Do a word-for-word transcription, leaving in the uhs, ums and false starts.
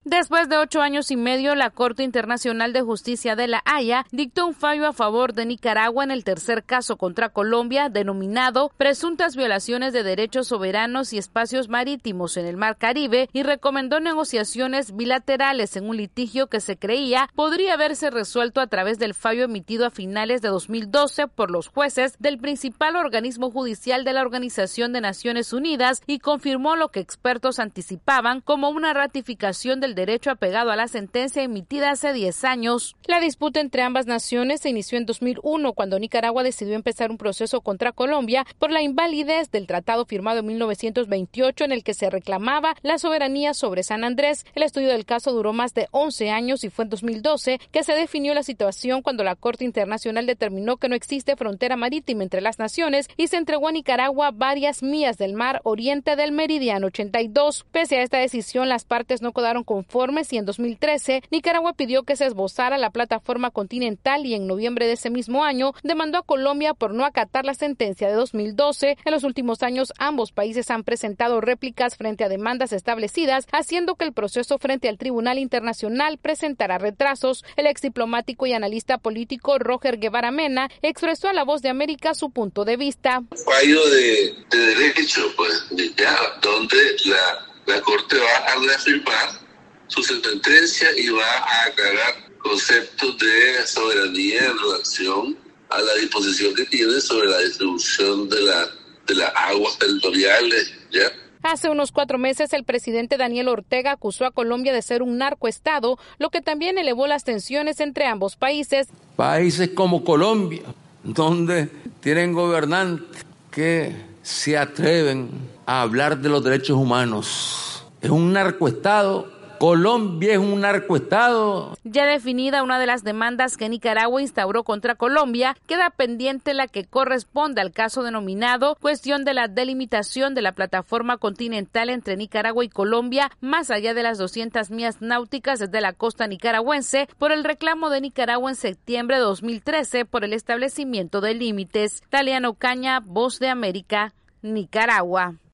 Después de ocho años y medio, la Corte Internacional de Justicia de La Haya dictó un fallo a favor de Nicaragua en el tercer caso contra Colombia, denominado Presuntas violaciones de derechos soberanos y espacios marítimos en el Mar Caribe, y recomendó negociaciones bilaterales en un litigio que se creía podría haberse resuelto a través del fallo emitido a finales de dos mil doce por los jueces del principal organismo judicial de la Organización de Naciones Unidas, y confirmó lo que expertos anticipaban como una ratificación del derecho apegado a la sentencia emitida hace diez años. La disputa entre ambas naciones se inició en dos mil uno, cuando Nicaragua decidió empezar un proceso contra Colombia por la invalidez del tratado firmado en mil novecientos veintiocho en el que se reclamaba la soberanía sobre San Andrés. El estudio del caso duró más de once años y fue en dos mil doce que se definió la situación, cuando la Corte Internacional determinó que no existe frontera marítima entre las naciones y se entregó a Nicaragua varias millas del mar oriente del meridiano ochenta y dos. Pese a esta decisión, las partes no quedaron conformes y en dos mil trece Nicaragua pidió que se esbozara la plataforma continental, y en noviembre de ese mismo año demandó a Colombia por no acatar la sentencia de dos mil doce. En los últimos años, ambos países han presentado réplicas frente a demandas establecidas, haciendo que el proceso frente al Tribunal Internacional presentara retrasos. El ex diplomático y analista político Roger Guevara Mena expresó a La Voz de América su punto de vista. Fallo de, de derecho, pues, ya, donde la, la Corte va a reafirmar su sentencia y va a aclarar conceptos de soberanía en relación a la disposición que tiene sobre la distribución de, la, de las aguas territoriales, ¿ya? Hace unos cuatro meses, el presidente Daniel Ortega acusó a Colombia de ser un narcoestado, lo que también elevó las tensiones entre ambos países. Países como Colombia, donde tienen gobernantes que se atreven a hablar de los derechos humanos. Es un narcoestado. Colombia es un narcoestado. Ya definida una de las demandas que Nicaragua instauró contra Colombia, queda pendiente la que corresponde al caso denominado Cuestión de la delimitación de la plataforma continental entre Nicaragua y Colombia, más allá de las doscientas millas náuticas desde la costa nicaragüense, por el reclamo de Nicaragua en septiembre de dos mil trece por el establecimiento de límites. Taliana Ocaña, Voz de América, Nicaragua.